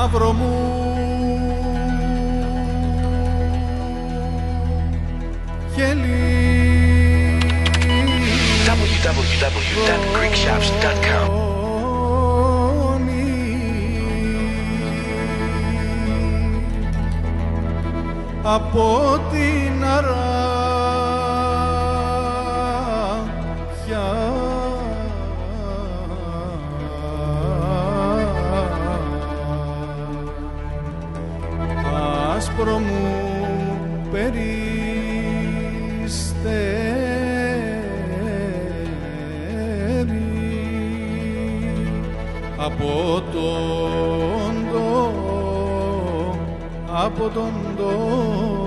μαύρο μου χελί. www.greekshops.com. Από την αράχια άσπρο μου περιστέρι από τον τόπο